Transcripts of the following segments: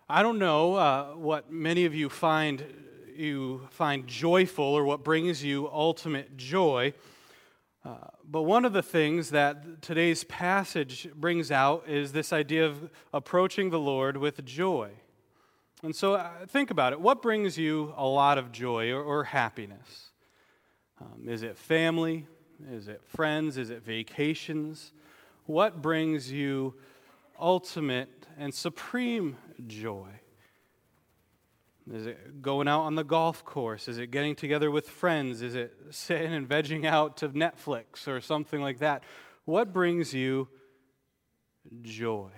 I don't know what many of you find joyful or what brings you ultimate joy, but one of the things that today's passage brings out is this idea of approaching the Lord with joy. And so think about it. What brings you a lot of joy or happiness? Is it family? Is it friends? Is it vacations? What brings you ultimate and supreme joy? Is it going out on the golf course? Is it getting together with friends? Is it sitting and vegging out to Netflix or something like that? What brings you joy?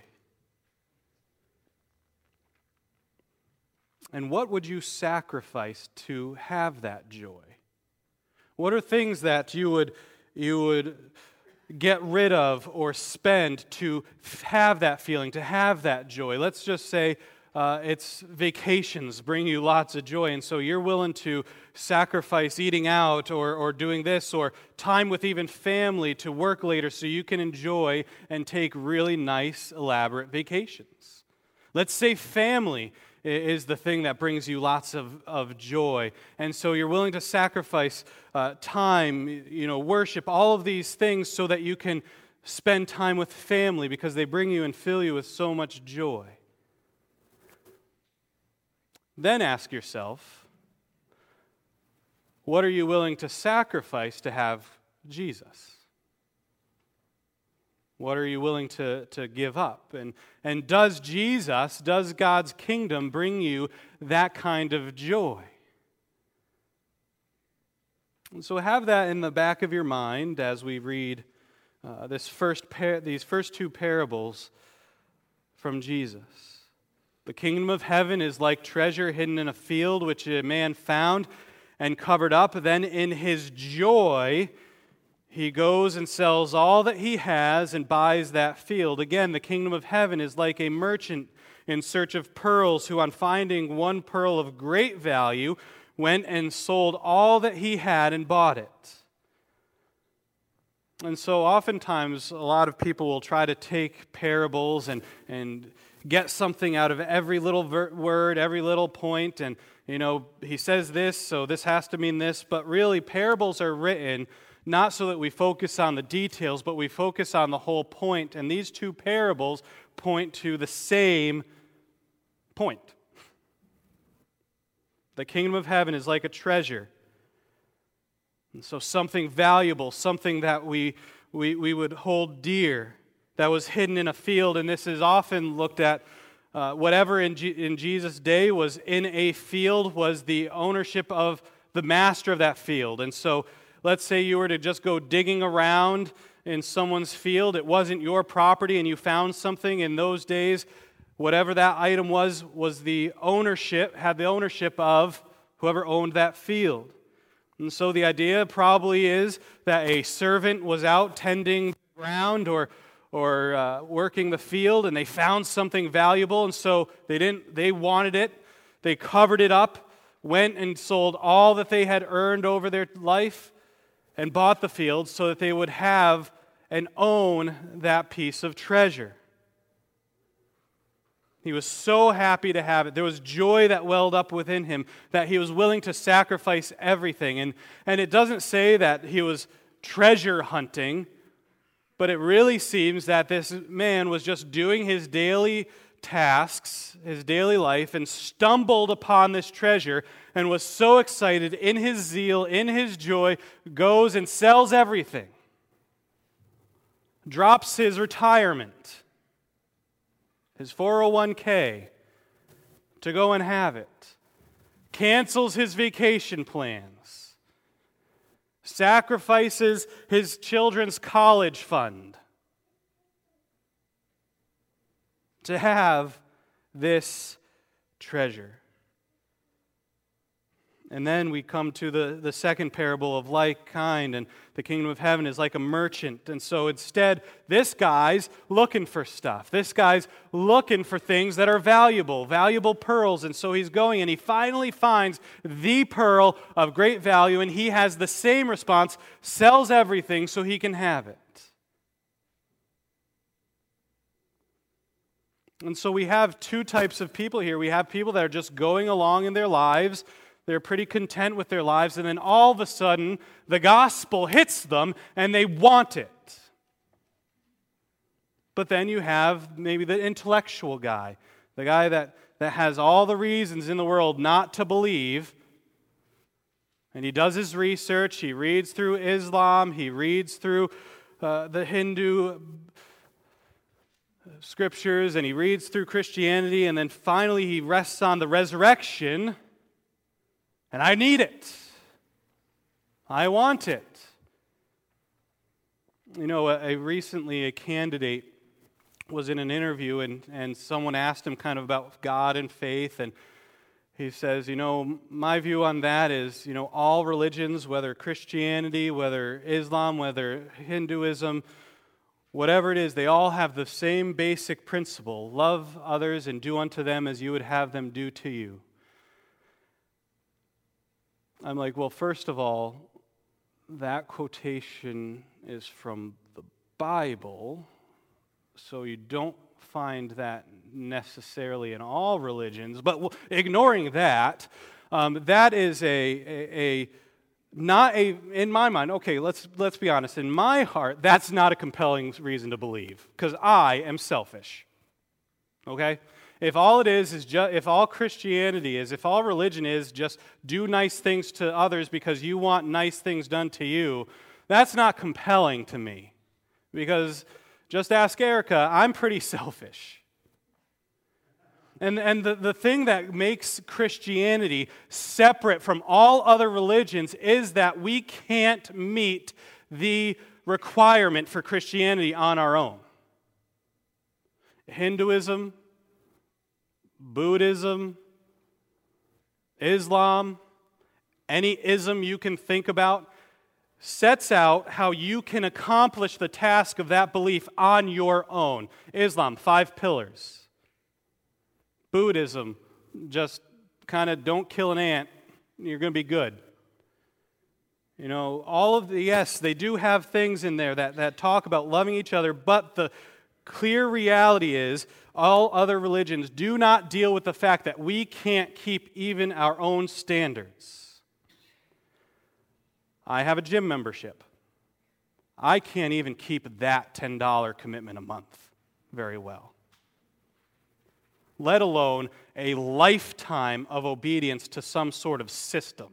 And what would you sacrifice to have that joy? What are things that you would get rid of or spend to have that feeling, to have that joy? Let's just say it's vacations bring you lots of joy, and so you're willing to sacrifice eating out or doing this, or time with even family to work later so you can enjoy and take really nice, elaborate vacations. Let's say family is the thing that brings you lots of joy. And so you're willing to sacrifice time, worship, all of these things so that you can spend time with family because they bring you and fill you with so much joy. Then ask yourself, what are you willing to sacrifice to have Jesus? What are you willing to give up? And does God's kingdom bring you that kind of joy? And so have that in the back of your mind as we read these first two parables from Jesus. The kingdom of heaven is like treasure hidden in a field, which a man found and covered up. Then in his joy, he goes and sells all that he has and buys that field. Again, the kingdom of heaven is like a merchant in search of pearls who, on finding one pearl of great value, went and sold all that he had and bought it. And so oftentimes, a lot of people will try to take parables and get something out of every little word, every little point, and, he says this, so this has to mean this, but really, parables are written not so that we focus on the details, but we focus on the whole point. And these two parables point to the same point. The kingdom of heaven is like a treasure. And so something valuable, something that we would hold dear, that was hidden in a field. And this is often looked at, whatever in Jesus' day was in a field was the ownership of the master of that field. And so let's say you were to just go digging around in someone's field. It wasn't your property and you found something in those days. Whatever that item was the ownership, had the ownership of whoever owned that field. And so the idea probably is that a servant was out tending the ground or working the field, and they found something valuable, and so they wanted it. They covered it up, went and sold all that they had earned over their life, and bought the field so that they would have and own that piece of treasure. He was so happy to have it. There was joy that welled up within him that he was willing to sacrifice everything. And it doesn't say that he was treasure hunting, but it really seems that this man was just doing his daily tasks, his daily life, and stumbled upon this treasure and was so excited in his zeal, in his joy, goes and sells everything. Drops his retirement, his 401k, to go and have it. Cancels his vacation plans. Sacrifices his children's college fund to have this treasure. And then we come to the second parable of like kind, and the kingdom of heaven is like a merchant. And so instead, this guy's looking for stuff. This guy's looking for things that are valuable pearls. And so he's going and he finally finds the pearl of great value, and he has the same response, sells everything so he can have it. And so we have two types of people here. We have people that are just going along in their lives. They're pretty content with their lives, and then all of a sudden, the gospel hits them, and they want it. But then you have maybe the intellectual guy, the guy that has all the reasons in the world not to believe, and he does his research, he reads through Islam, he reads through the Hindu scriptures, and he reads through Christianity, and then finally he rests on the resurrection, and I need it. I want it. You know, recently a candidate was in an interview, and someone asked him kind of about God and faith, and he says, you know, my view on that is, you know, all religions, whether Christianity, whether Islam, whether Hinduism, whatever it is, they all have the same basic principle: love others and do unto them as you would have them do to you. I'm like, well, first of all, that quotation is from the Bible, so you don't find that necessarily in all religions. But ignoring that, that is not in my mind. Okay, let's be honest. In my heart, that's not a compelling reason to believe, because I am selfish. Okay. If all it is just, if all Christianity is, if all religion is just do nice things to others because you want nice things done to you, that's not compelling to me. Because just ask Erica, I'm pretty selfish. And the thing that makes Christianity separate from all other religions is that we can't meet the requirement for Christianity on our own. Hinduism, Buddhism, Islam, any ism you can think about, sets out how you can accomplish the task of that belief on your own. Islam, 5 pillars. Buddhism, just kind of don't kill an ant, you're going to be good. You know, yes, they do have things in there that talk about loving each other, but the clear reality is all other religions do not deal with the fact that we can't keep even our own standards. I have a gym membership. I can't even keep that $10 commitment a month very well, let alone a lifetime of obedience to some sort of system.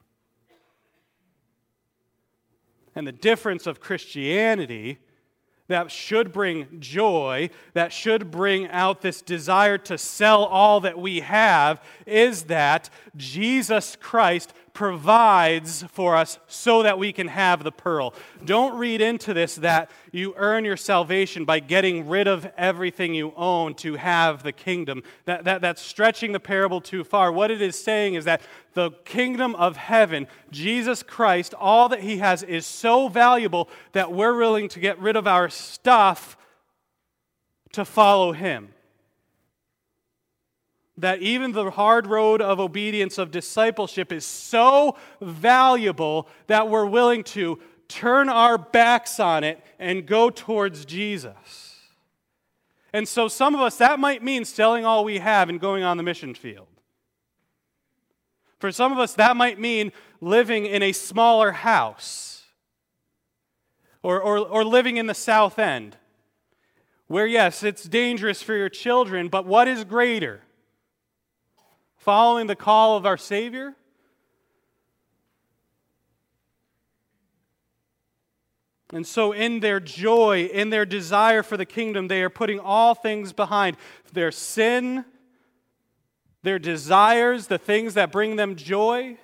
And the difference of Christianity that should bring joy, that should bring out this desire to sell all that we have, is that Jesus Christ provides for us so that we can have the pearl. Don't read into this that you earn your salvation by getting rid of everything you own to have the kingdom. That's stretching the parable too far. What it is saying is that the kingdom of heaven, Jesus Christ, all that he has is so valuable that we're willing to get rid of our stuff to follow him. That even the hard road of obedience, of discipleship, is so valuable that we're willing to turn our backs on it and go towards Jesus. And so some of us, that might mean selling all we have and going on the mission field. For some of us, that might mean living in a smaller house or living in the South End, where, yes, it's dangerous for your children, but what is greater? Following the call of our Savior? And so in their joy, in their desire for the kingdom, they are putting all things behind. Their sin, their desires, the things that bring them joy.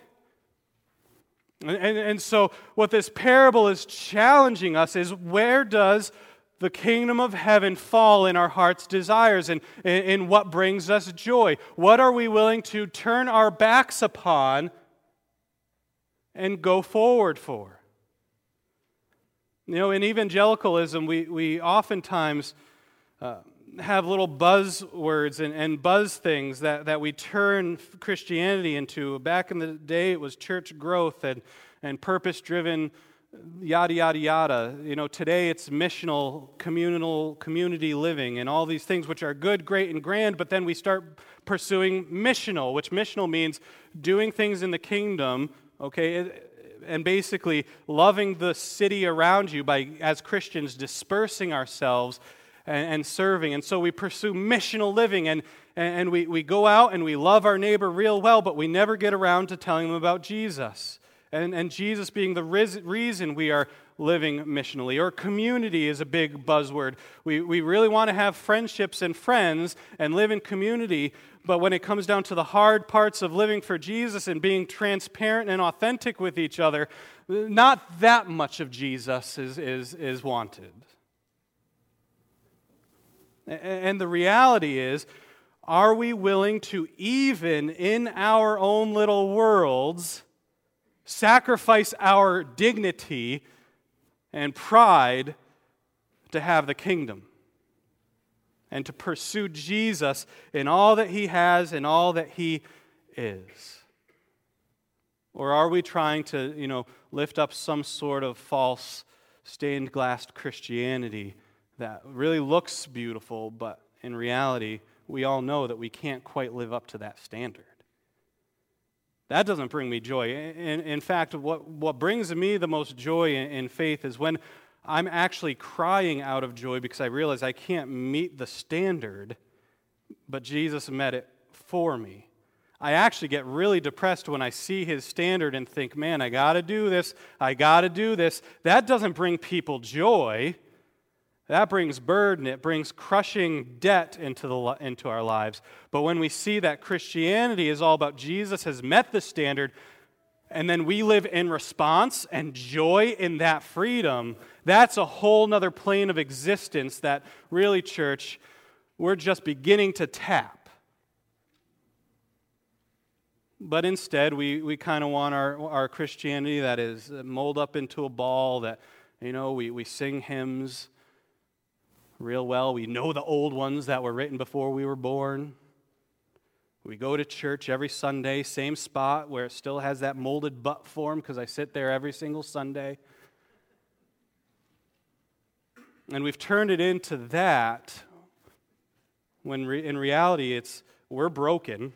And so what this parable is challenging us is, where does the kingdom of heaven fall in our heart's desires and in what brings us joy? What are we willing to turn our backs upon and go forward for? You know, in evangelicalism, we oftentimes have little buzzwords and buzz things that we turn Christianity into. Back in the day, it was church growth and purpose-driven yada, yada, yada. Today it's missional, community living and all these things which are good, great, and grand, but then we start pursuing missional, which missional means doing things in the kingdom, okay, and basically loving the city around you by, as Christians, dispersing ourselves and serving. And so we pursue missional living, and we go out and we love our neighbor real well, but we never get around to telling them about Jesus. And Jesus being the reason we are living missionally. Or community is a big buzzword. We really want to have friendships and friends and live in community, but when it comes down to the hard parts of living for Jesus and being transparent and authentic with each other, not that much of Jesus is wanted. And the reality is, are we willing to, even in our own little worlds, sacrifice our dignity and pride to have the kingdom and to pursue Jesus in all that he has and all that he is? Or are we trying to, lift up some sort of false stained glass Christianity that really looks beautiful, but in reality, we all know that we can't quite live up to that standard? That doesn't bring me joy. In fact, what brings me the most joy in faith is when I'm actually crying out of joy because I realize I can't meet the standard, but Jesus met it for me. I actually get really depressed when I see his standard and think, man, I got to do this. That doesn't bring people joy. That brings burden. It brings crushing debt into our lives. But when we see that Christianity is all about Jesus has met the standard, and then we live in response and joy in that freedom, that's a whole nother plane of existence that really, church, we're just beginning to tap. But instead, we kind of want our Christianity that is molded up into a ball that, we sing hymns real well. We know the old ones that were written before we were born. We go to church every Sunday, same spot where it still has that molded butt form because I sit there every single Sunday. And we've turned it into that when in reality we're broken.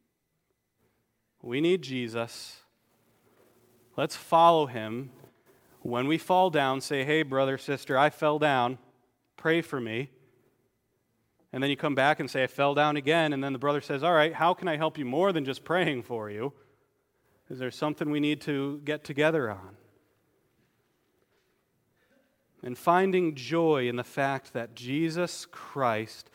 We need Jesus. Let's follow him. When we fall down, say, hey, brother, sister, I fell down. Pray for me. And then you come back and say, I fell down again. And then the brother says, all right, how can I help you more than just praying for you? Is there something we need to get together on? And finding joy in the fact that Jesus Christ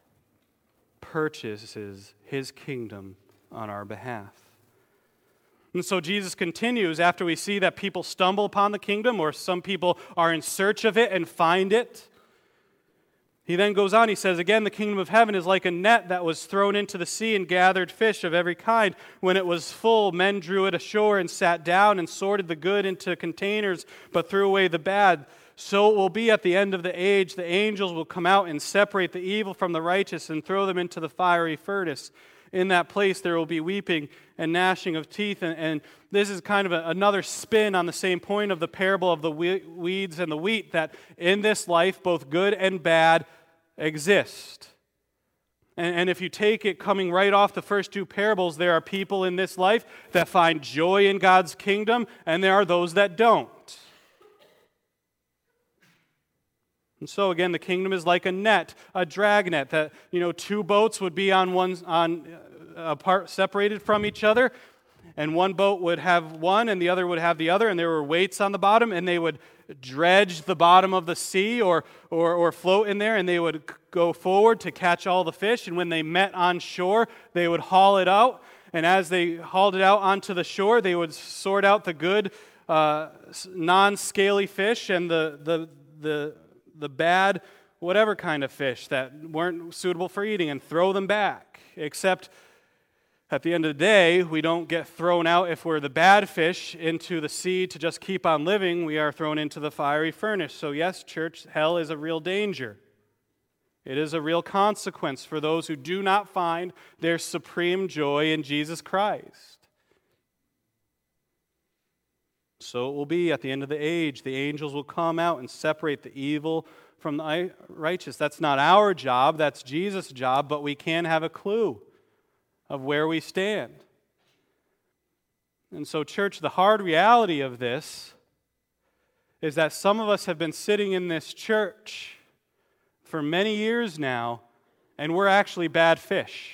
purchases his kingdom on our behalf. And so Jesus continues after we see that people stumble upon the kingdom, or some people are in search of it and find it. He then goes on, he says, again, the kingdom of heaven is like a net that was thrown into the sea and gathered fish of every kind. When it was full, men drew it ashore and sat down and sorted the good into containers, but threw away the bad. So it will be at the end of the age. The angels will come out and separate the evil from the righteous and throw them into the fiery furnace. In that place there will be weeping and gnashing of teeth. And this is kind of another spin on the same point of the parable of the weeds and the wheat, that in this life both good and bad exist. And if you take it coming right off the first two parables, there are people in this life that find joy in God's kingdom, and there are those that don't. And so again, the kingdom is like a net, a drag net, that two boats would be apart, separated from each other, and one boat would have one and the other would have the other, and there were weights on the bottom, and they would dredge the bottom of the sea or float in there, and they would go forward to catch all the fish, and when they met on shore, they would haul it out, and as they hauled it out onto the shore, they would sort out the good non-scaly fish and the bad whatever kind of fish that weren't suitable for eating and throw them back. Except at the end of the day, we don't get thrown out if we're the bad fish into the sea to just keep on living. We are thrown into the fiery furnace. So yes, church, hell is a real danger. It is a real consequence for those who do not find their supreme joy in Jesus Christ. So it will be at the end of the age. The angels will come out and separate the evil from the righteous. That's not our job, that's Jesus' job, but we can have a clue of where we stand. And so, church, the hard reality of this is that some of us have been sitting in this church for many years now, and we're actually bad fish.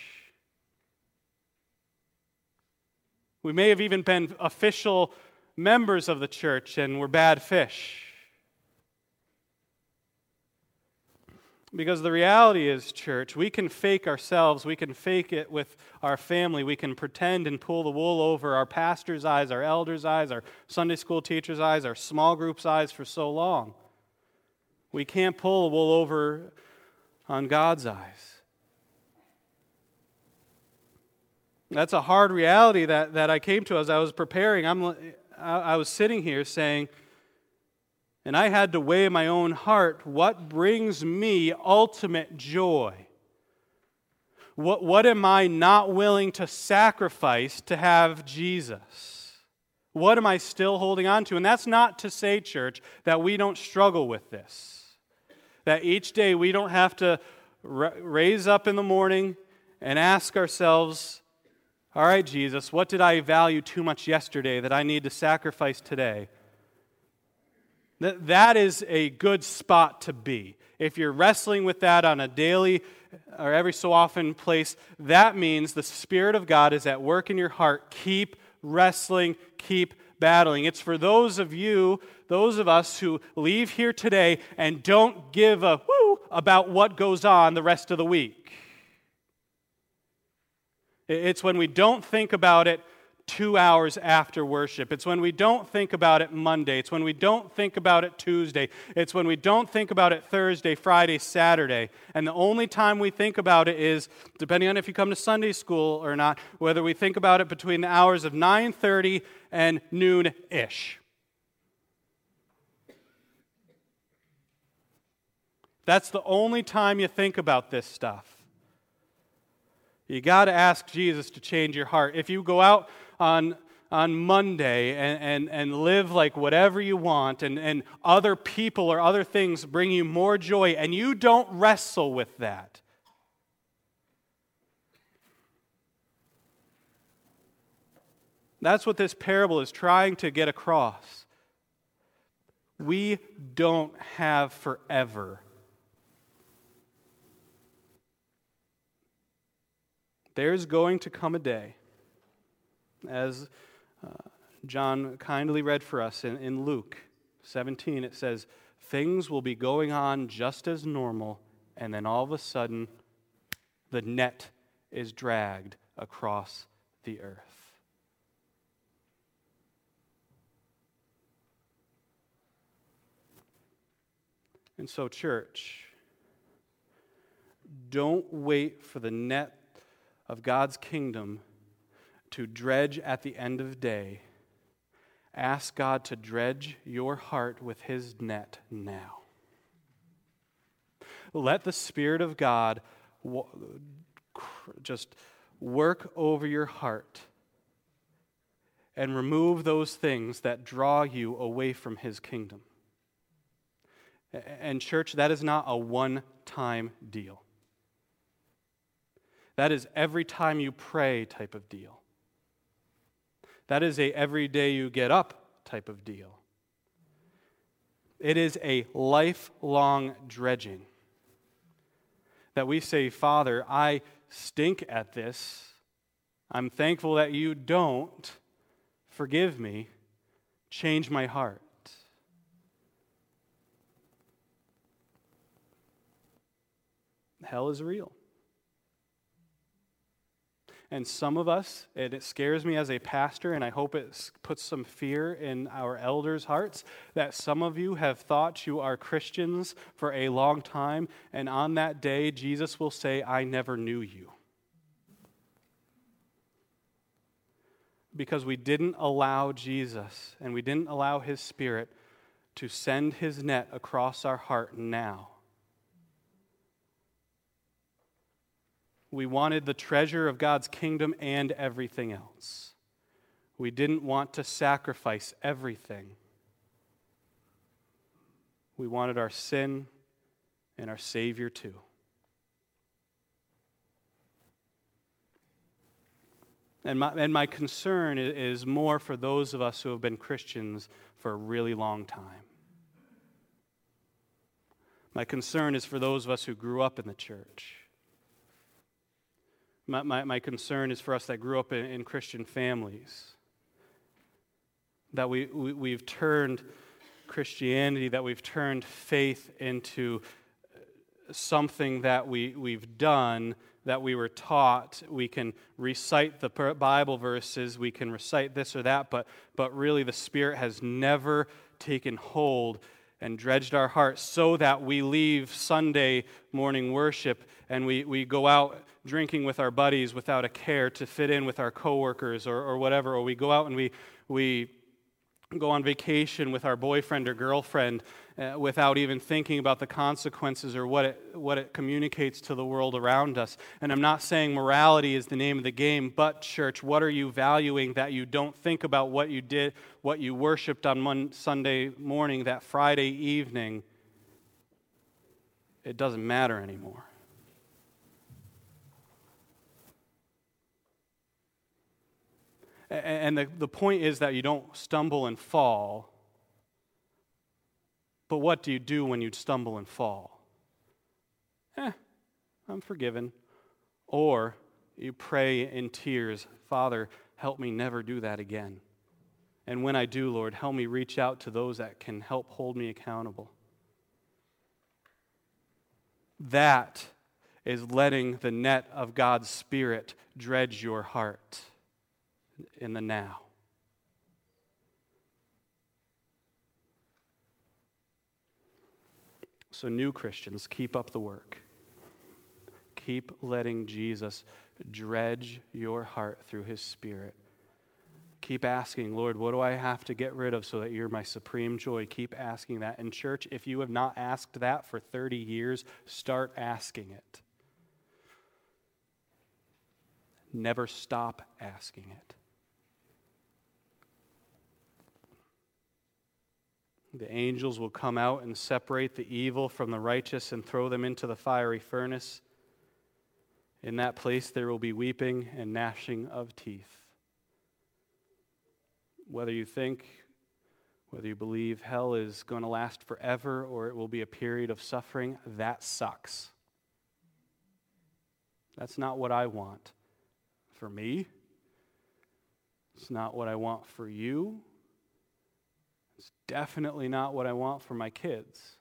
We may have even been official members of the church, and we're bad fish. Because the reality is, church, we can fake ourselves, we can fake it with our family, we can pretend and pull the wool over our pastor's eyes, our elders' eyes, our Sunday school teacher's eyes, our small group's eyes for so long. We can't pull the wool over on God's eyes. That's a hard reality that I came to as I was preparing. I was sitting here saying, and I had to weigh in my own heart, what brings me ultimate joy? What am I not willing to sacrifice to have Jesus? What am I still holding on to? And that's not to say, church, that we don't struggle with this. That each day we don't have to raise up in the morning and ask ourselves, all right, Jesus, what did I value too much yesterday that I need to sacrifice today? That is a good spot to be. If you're wrestling with that on a daily or every so often place, that means the Spirit of God is at work in your heart. Keep wrestling, keep battling. It's for those of us who leave here today and don't give a whoo about what goes on the rest of the week. It's when we don't think about it 2 hours after worship. It's when we don't think about it Monday. It's when we don't think about it Tuesday. It's when we don't think about it Thursday, Friday, Saturday. And the only time we think about it is, depending on if you come to Sunday school or not, whether we think about it between the hours of 9:30 and noon-ish. That's the only time you think about this stuff. You got to ask Jesus to change your heart. If you go out on Monday and live like whatever you want, and other people or other things bring you more joy, and you don't wrestle with that, that's what this parable is trying to get across. We don't have forever. There's going to come a day, as John kindly read for us in Luke 17, it says, things will be going on just as normal, and then all of a sudden, the net is dragged across the earth. And so, church, don't wait for the net of God's kingdom to dredge at the end of the day. Ask God to dredge your heart with His net now. Let the Spirit of God just work over your heart and remove those things that draw you away from His kingdom. And church, that is not a one-time deal. That is every time you pray type of deal. That is a every day you get up type of deal. It is a lifelong dredging. That we say, Father, I stink at this. I'm thankful that you don't. Forgive me. Change my heart. Hell is real. And some of us, and it scares me as a pastor, and I hope it puts some fear in our elders' hearts, that some of you have thought you are Christians for a long time, and on that day, Jesus will say, I never knew you. Because we didn't allow Jesus, and we didn't allow His Spirit to send His net across our heart now. We wanted the treasure of God's kingdom and everything else. We didn't want to sacrifice everything. We wanted our sin and our Savior too. And my concern is more for those of us who have been Christians for a really long time. My concern is for those of us who grew up in the church. My concern is for us that grew up in Christian families. That we've turned Christianity, that we've turned faith into something that we've done, that we were taught. We can recite the Bible verses, we can recite this or that, but really the Spirit has never taken hold and dredged our hearts so that we leave Sunday morning worship and we go out drinking with our buddies without a care to fit in with our coworkers or whatever, or we go out and we go on vacation with our boyfriend or girlfriend without even thinking about the consequences or what it communicates to the world around us. And I'm not saying morality is the name of the game, but church, what are you valuing that you don't think about what you did, what you worshiped on Sunday morning, that Friday evening? It doesn't matter anymore. And the point is that you don't stumble and fall. But what do you do when you stumble and fall? I'm forgiven. Or you pray in tears, Father, help me never do that again. And when I do, Lord, help me reach out to those that can help hold me accountable. That is letting the net of God's Spirit dredge your heart in the now. So new Christians, keep up the work. Keep letting Jesus dredge your heart through His Spirit. Keep asking, Lord, what do I have to get rid of so that you're my supreme joy? Keep asking that. And church, if you have not asked that for 30 years, start asking it. Never stop asking it. The angels will come out and separate the evil from the righteous and throw them into the fiery furnace. In that place there will be weeping and gnashing of teeth. Whether you believe hell is going to last forever or it will be a period of suffering, that sucks. That's not what I want for me. It's not what I want for you. It's definitely not what I want for my kids.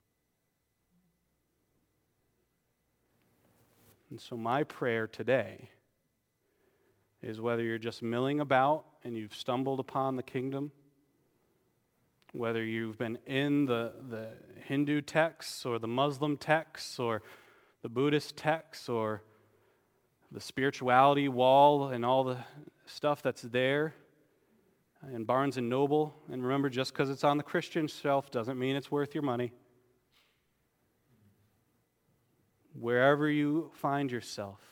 And so my prayer today is whether you're just milling about and you've stumbled upon the kingdom, whether you've been in the Hindu texts or the Muslim texts or the Buddhist texts or the spirituality wall and all the stuff that's there, and Barnes & Noble, and remember, just because it's on the Christian shelf doesn't mean it's worth your money. Wherever you find yourself,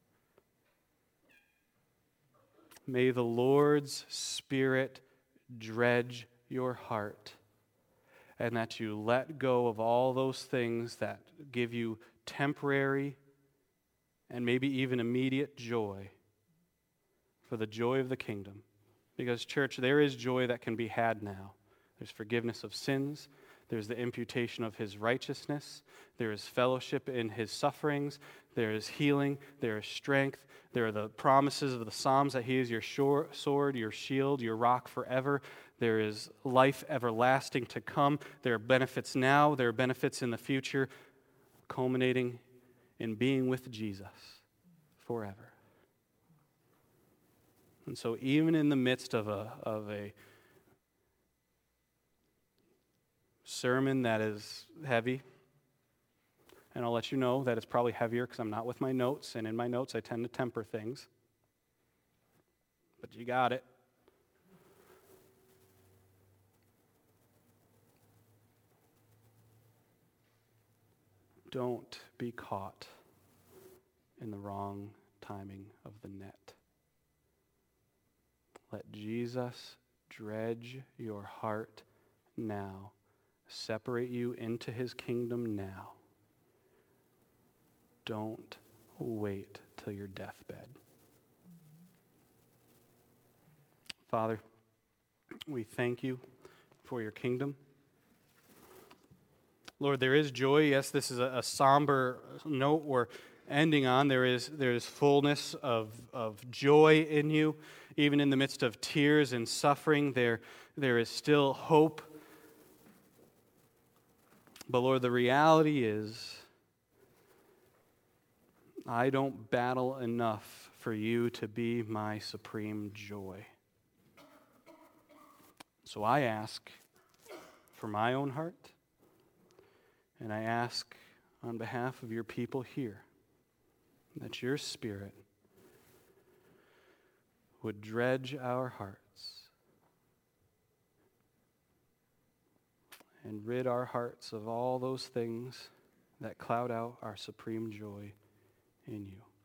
may the Lord's Spirit dredge your heart, and that you let go of all those things that give you temporary and maybe even immediate joy for the joy of the kingdom. Because, church, there is joy that can be had now. There's forgiveness of sins. There's the imputation of His righteousness. There is fellowship in His sufferings. There is healing. There is strength. There are the promises of the Psalms that He is your sword, your shield, your rock forever. There is life everlasting to come. There are benefits now. There are benefits in the future, culminating in being with Jesus forever. And so even in the midst of a sermon that is heavy, and I'll let you know that it's probably heavier because I'm not with my notes, and in my notes I tend to temper things. But you got it. Don't be caught in the wrong timing of the net. Let Jesus dredge your heart now, separate you into his kingdom now. Don't wait till your deathbed. Father, we thank you for your kingdom. Lord, there is joy. Yes, this is a somber note we're ending on. There is fullness of joy in you. Even in the midst of tears and suffering, there is still hope. But Lord, the reality is, I don't battle enough for you to be my supreme joy. So I ask for my own heart, and I ask on behalf of your people here that your Spirit would dredge our hearts and rid our hearts of all those things that cloud out our supreme joy in you.